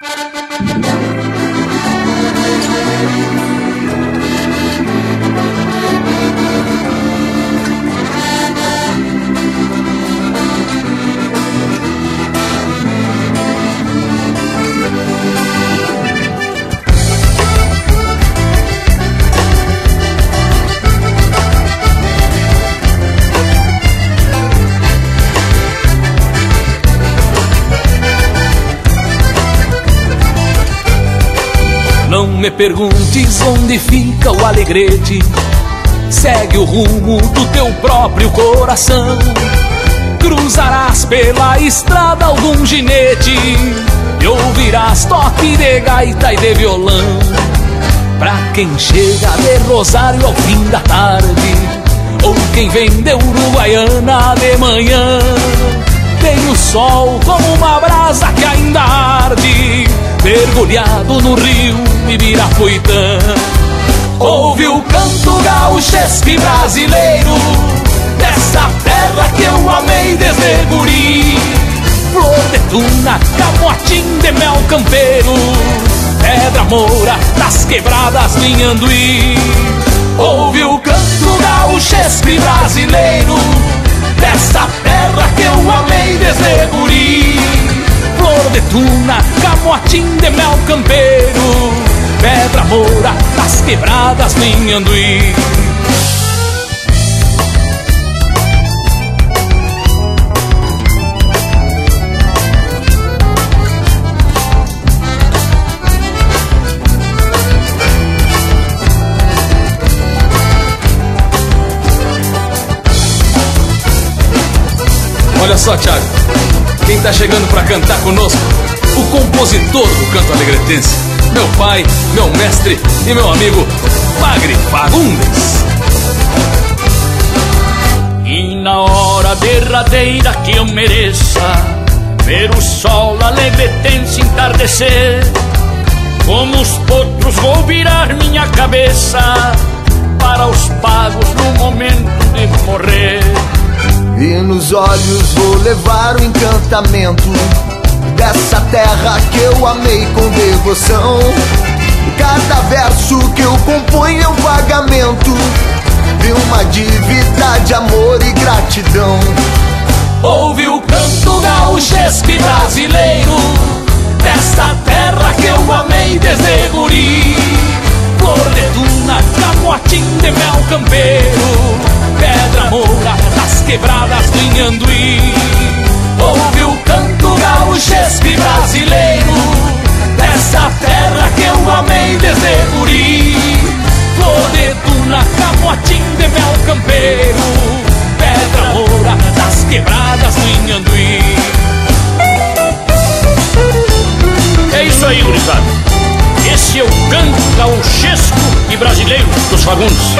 Não me perguntes onde fica o Alegrete, segue o rumo do teu próprio coração. Cruzarás pela estrada algum ginete e ouvirás toque de gaita e de violão. Pra quem chega de Rosário ao fim da tarde, ou quem vem de Uruguaiana de manhã, tem o sol como uma brasa que ainda arde, mergulhado no rio Ibirapuitã. Ouve o canto gauchesque brasileiro dessa terra que eu amei desde guri. Flor de tuna, camotim de mel campeiro, pedra moura das quebradas do Inhanduí. Ouve o canto gauchesque brasileiro dessa terra que eu amei desde guri. Flor de tuna, camotim de mel campeiro, pedra moura das quebradas do Inhanduí. Olha só, Thiago, quem tá chegando pra cantar conosco, o compositor do canto alegretense, meu pai, meu mestre e meu amigo Magre Fagundes. E na hora derradeira que eu mereça ver o sol alegretense entardecer, como os potros vou virar minha cabeça para os pagos no momento de morrer. E nos olhos vou levar o encantamento dessa terra que eu amei com devoção. Cada verso que eu componho é um pagamento de uma dívida de amor e gratidão. Ouve o canto gauchesque brasileiro dessa terra que eu amei desde guri. Flor de tuna, camotim de mel campeiro, pedra moura das quebradas do Inhanduí. Ouve o canto gauchesque brasileiro dessa terra que eu amei desde guri. Flor de tuna, camotim de mel campeiro, pedra moura das quebradas do Inhanduí. É isso aí, gurizada. Esse é o canto gauchesco e brasileiro dos Fagundes.